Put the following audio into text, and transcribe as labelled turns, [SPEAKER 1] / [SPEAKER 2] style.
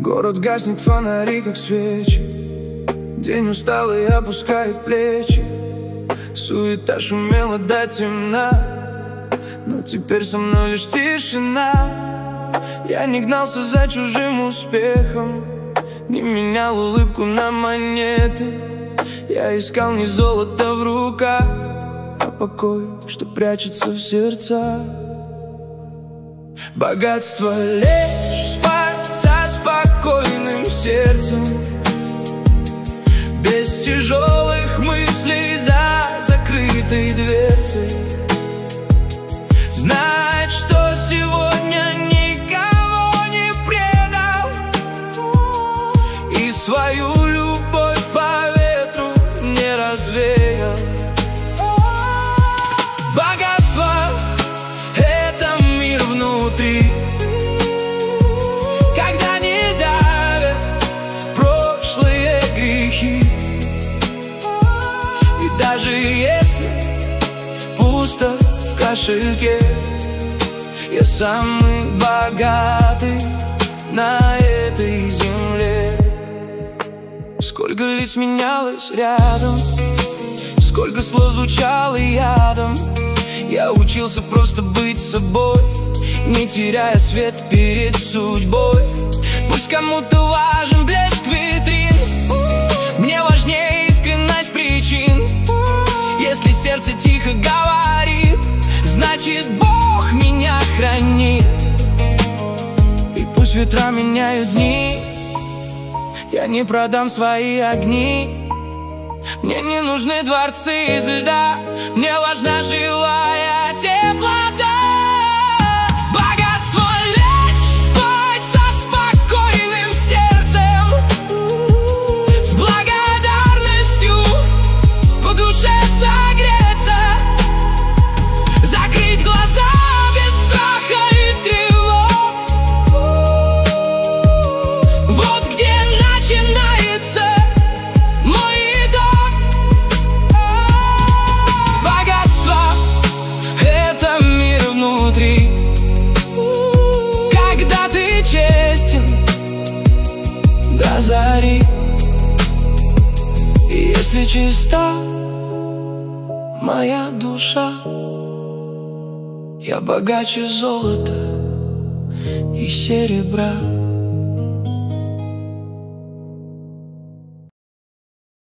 [SPEAKER 1] Город гаснет, фонари как свечи. День усталый опускает плечи. Суета шумела до темна, но теперь со мной лишь тишина. Я не гнался за чужим успехом, не менял улыбку на монеты. Я искал не золото в руках, а покой, что прячется в сердцах. Богатство лишь спать со спокойным сердцем, без тяжелых мыслей за закрытой дверцей. Знать, что сегодня никого не предал, и свою любовь по ветру не развеял. Богатство — это мир внутри, когда не давят прошлые грехи. И даже если пусто в кошельке, я самый богатый на этой земле. Сколько лиц менялось рядом, сколько слов звучало ядом. Я учился просто быть собой, не теряя свет перед судьбой. Пусть кому-то важен блеск витрин, мне важнее искренность причин. Если сердце тихо говорит, значит Бог меня хранит. И пусть ветра меняют дни, я не продам свои огни. Мне не нужны дворцы из льда, мне важна живая теплота. Богатство лишь спать со спокойным сердцем, с благодарностью в душе согреться, закрыть глаза без страха и тревог. Вот где начинается мой итог. Богатство — это мир внутри, когда ты честен до зари. И если чиста моя душа, я богаче золота и серебра.